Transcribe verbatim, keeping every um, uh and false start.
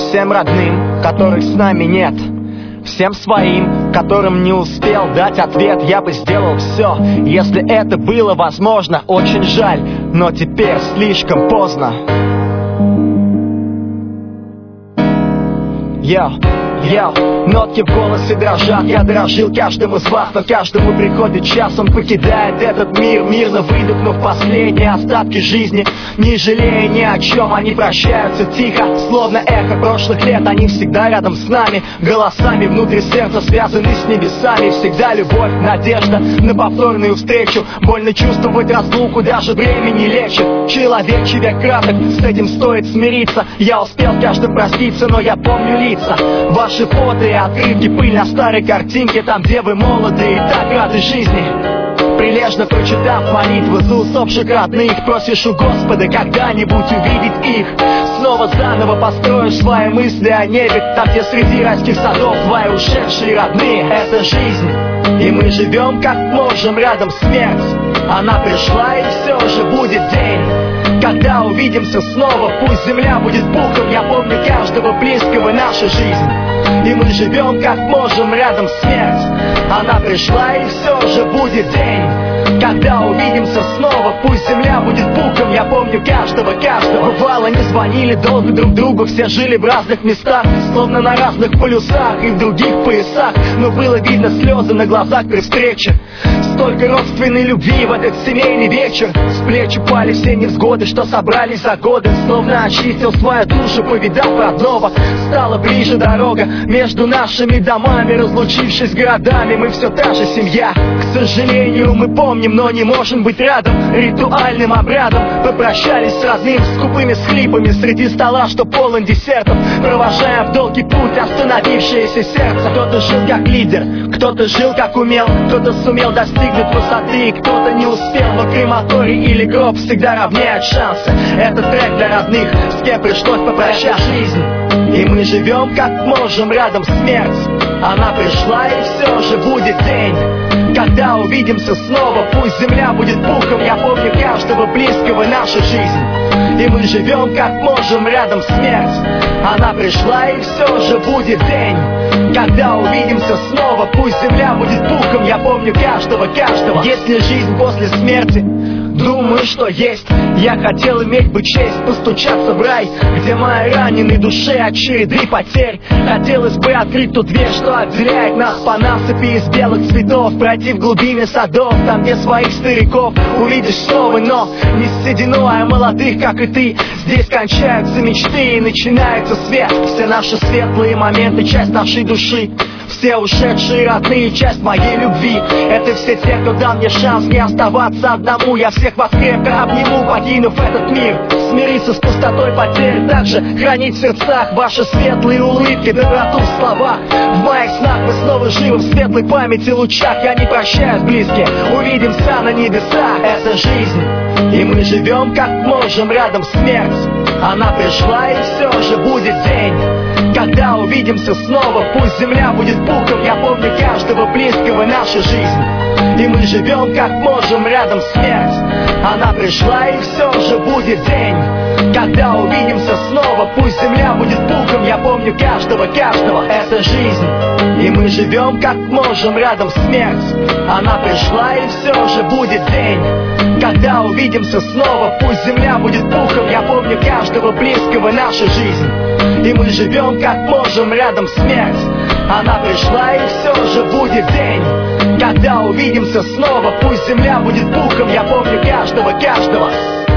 всем родным, которых с нами нет, всем своим, которым не успел дать ответ. Я бы сделал все, если это было возможно. Очень жаль, но теперь слишком поздно. Йо, йо, нотки в голосе дрожат. Я дорожил каждым из вас, но каждому приходит час. Он покидает этот мир, мирно выдохнув последние остатки жизни, не жалея ни о чем. Они прощаются тихо, словно эхо прошлых лет. Они всегда рядом с нами, голосами внутри сердца связаны с небесами. Всегда любовь, надежда на повторную встречу. Больно чувствовать разлуку, даже время не лечит. Человечий век краток, с этим стоит смириться. Я успел с каждым проститься, но я помню лица. Ваши фото и открытки, пыль на старой картинке. Там, где вы молоды и так рады жизни. Прилежно прочитав молитвы за усопших родных, просишь у Господа когда-нибудь увидеть их. Снова заново построишь свои мысли о небе, там, где среди райских садов твои ушедшие родные. Это жизнь, и мы живем как можем, рядом смерть. Она пришла, и все же будет день, когда увидимся снова. Пусть земля будет пухом, я помню каждого близкого, наша жизнь. И мы живем как можем, рядом смерть. Она пришла, и все же будет день, когда увидимся снова. Пусть земля будет пухом, я помню каждого, каждого. Бывало, не звонили долго друг другу, все жили в разных местах, словно на разных полюсах и в других поясах. Но было видно слезы на глазах при встрече. Столько родственной любви в этот семейный вечер. С плеч упали все невзгоды, что собрались за годы. Словно очистил свою душу, повидав родного. Стала ближе дорога между нашими домами. Разлучившись городами, мы все та же семья. К сожалению, мы помним, но не можем быть рядом. Ритуальным обрядом попрощались с родным, скупыми схлипами среди стола, что полон десертов. Провожая в долгий путь остановившееся сердце. Кто-то жил как лидер, кто-то жил как умел, кто-то сумел достигнуть высоты, кто-то не успел. Но крематорий или гроб всегда равняют шансы. Это трек для родных, с кем пришлось попрощать жизнь. И мы живем как можем, рядом смерть. Она пришла, и все же будет день, когда увидимся снова. Пусть земля будет пухом, я помню каждого близкого, наша жизнь. И мы живем как можем, рядом смерть. Она пришла, и все же будет день, когда увидимся снова. Пусть земля будет пухом, я помню каждого, каждого. Есть ли жизнь после смерти? Думаю, что есть. Я хотел иметь бы честь постучаться в рай, где моей раненой душе от череды потерь. Хотелось бы открыть ту дверь, что отделяет нас по насыпи из белых цветов. Пройти в глубины садов, там, где своих стариков увидишь снова. Но не сединой, а молодых, как и ты. Здесь кончаются мечты и начинается свет. Все наши светлые моменты, часть нашей души. Все ушедшие родные, часть моей любви. Это все те, кто дал мне шанс не оставаться одному. Я всех вас крепко обниму, покинув этот мир. Смириться с пустотой потерь, также хранить в сердцах ваши светлые улыбки, доброту в словах. В моих снах мы снова живы, в светлой памяти лучах. Я не прощаюсь, близкие, увидимся на небесах. Это жизнь, и мы живем как можем, рядом смерть. Она пришла, и все же будет день, когда увидимся снова. Пусть земля будет пухом, я помню каждого близкого, наша жизнь. И мы живем как можем, рядом смерть. Она пришла, и все же будет день, когда увидимся снова. Пусть земля будет пухом, я помню каждого, каждого. Это жизнь, и мы живем как можем, рядом смерть. Она пришла, и все же будет день, когда увидимся снова. Пусть земля будет пухом, я помню каждого близкого, наша жизнь. И мы живем как можем, рядом смерть. Она пришла, и все же будет день, когда увидимся снова. Пусть земля будет пухом, я помню каждого, каждого.